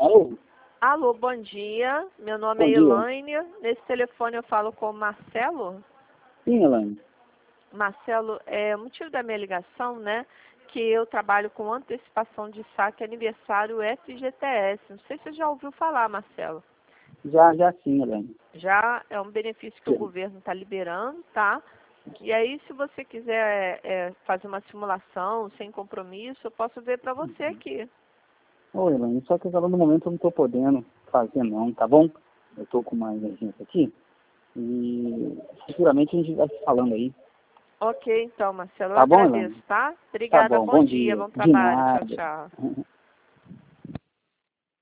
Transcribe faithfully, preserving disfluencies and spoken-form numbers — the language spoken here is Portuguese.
Alô? Alô, bom dia. Meu nome Bom é dia. Elaine. Nesse telefone eu falo com o Marcelo. Sim, Elaine. Marcelo, é, o motivo da minha ligação, né, que eu trabalho com antecipação de saque aniversário F G T S. Não sei se você já ouviu falar, Marcelo. Já, já sim, Elaine. Já é um benefício que o Sim. governo está liberando, tá? E aí, se você quiser é, é, fazer uma simulação sem compromisso, eu posso ver para você aqui. Ô, Elaine, só que agora no momento eu não estou podendo fazer não, tá bom? Eu estou com uma emergência aqui e futuramente a gente vai se falando aí. Ok, então, Marcelo, eu Tá bom, agradeço, Elaine? tá? Tá Obrigada, bom, bom bom dia, dia. bom De trabalho. Tchau, nada. tchau.